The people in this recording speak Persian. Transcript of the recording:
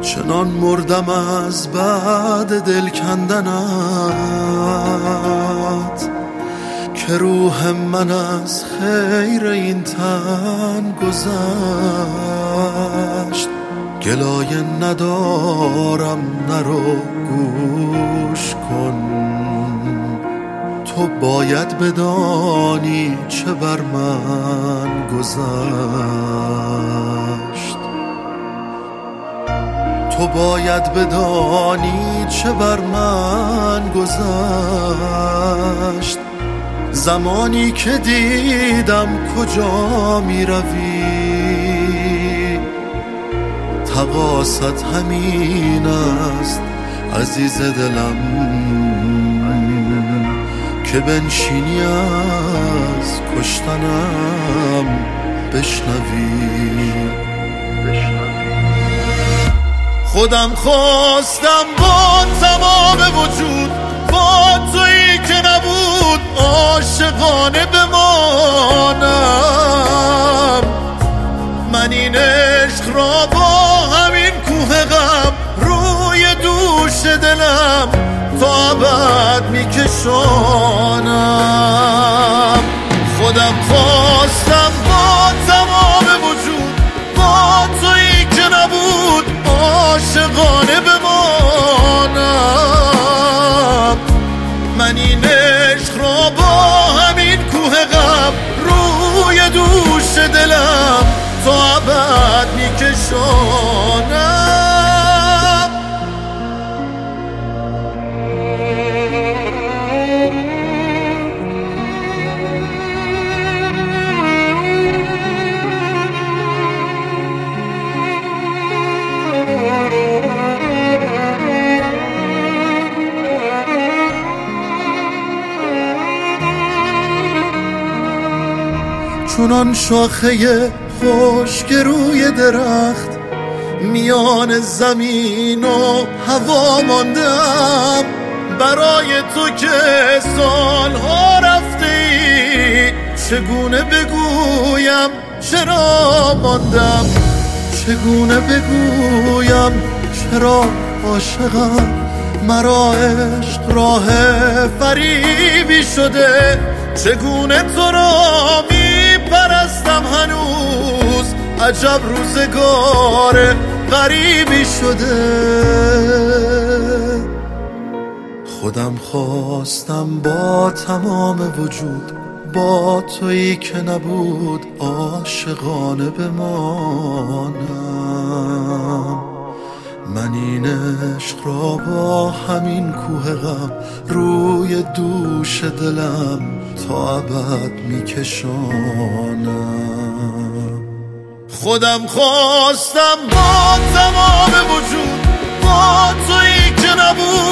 چنان مردم از بعد دل کندنت که روح من از خیر این تن گذشت. گلایه ندارم نرو گوش کن، تو باید بدانی چه بر من گذشت. تو باید بدانی چه بر من گذشت. زمانی که دیدم کجا می روی، تقاصت همین است عزیز دلم که بنشینی از کشتنم بشنوی. خودم خواستم با تمام وجود با تویی که نبود عاشقانه بمانم. من این عشق را با همین کوه غم روی دوش دلم تا ابد میکشانم. خودم خواستم با تمام وجود با تویی که نبود عاشقانه بمانم. من این عشق را با همین کوه غم روی دوش دلم تا ابد میکشانم. چونان شاخه خشک روی درخت میان زمین و هوا ماندم. برای تو که سالها رفته ای چگونه بگویم چرا ماندم. چگونه بگویم چرا عاشقم. مرا عشق راه فریبی شده. چگونه تو را پرستم هنوز عجب روزگار غریبی شده. خودم خواستم با تمام وجود با تویی که نبود عاشقانه بمانم. من این عشق را با همین کوه غم روی دوش دلم تا ابد میکشانم. خودم خواستم با تمام وجود با تویی که نبود